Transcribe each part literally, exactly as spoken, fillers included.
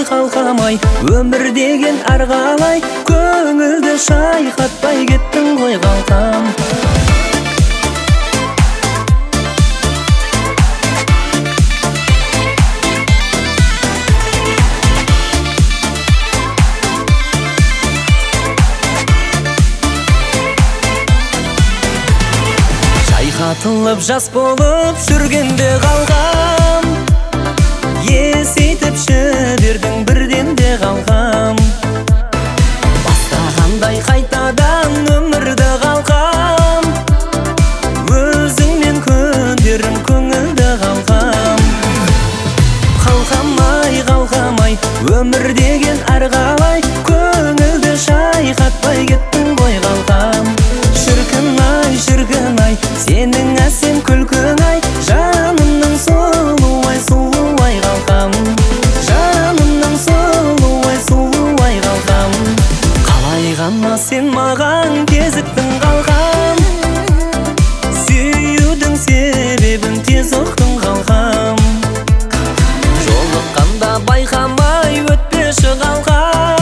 қалқамай, өмір деген арғалай, көңілді шайқатпай кеттің ғой қалқам. Шайқатылып жас болып жүргенде қалғам, есейтіп жібердің бірден де қалғам. Бастағандай қайтадан өмірді қалқам, өзіңмен көндерім көңілді қалқам. Қалқамай, қалқамай, өмір деген арғалай, көңілді шайқатпай кеттің ғой қалқам. Шіркін-ай, шіркін-ай, сенің әсем күлкің-ай, жанымның сұлу-ай, сұлу-ай қалқам. Жанымның сұлу-ай, сұлу-ай қалқам. Қалай ғана сен маған кезіктің қалқам, сүюдің себебін тез ұқтың қалқам. Жолыққанда байқамай өтпеші қалқам,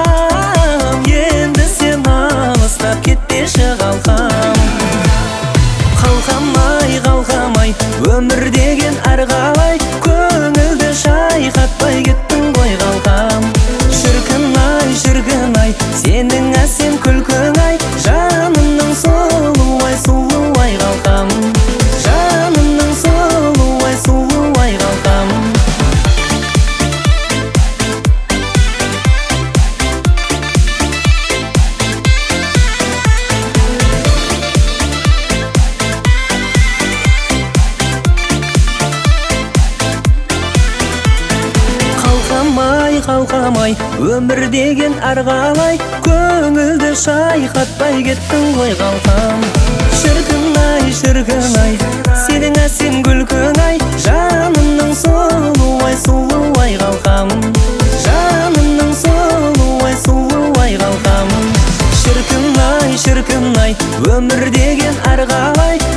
енді сен алыстап кетпеші қалқам. Қалқамай, қалқамай, өмір деген арғалай, көңілді шайқатпай кеттің ғой қалқам. Шіркін-ай, шіркін-ай, сенің әсем күлкің-ай, жанымның сұлу-ай, сұлу-ай қалқам. Жанымның сұлу-ай, сұлу-ай қалқам. Қалқамай, қалқамай, өмір деген арғалай, көңілді шайқатпай кеттің ғой қалқам. Шіркін-ай, шіркін-ай, сенің әсем күлкің-ай, жанымның сұлу-ай, сұлу-ай қалқам. Жанымның сұлу-ай, сұлу-ай қалқам. Шіркін-ай, шіркін-ай, өмір деген арғалай,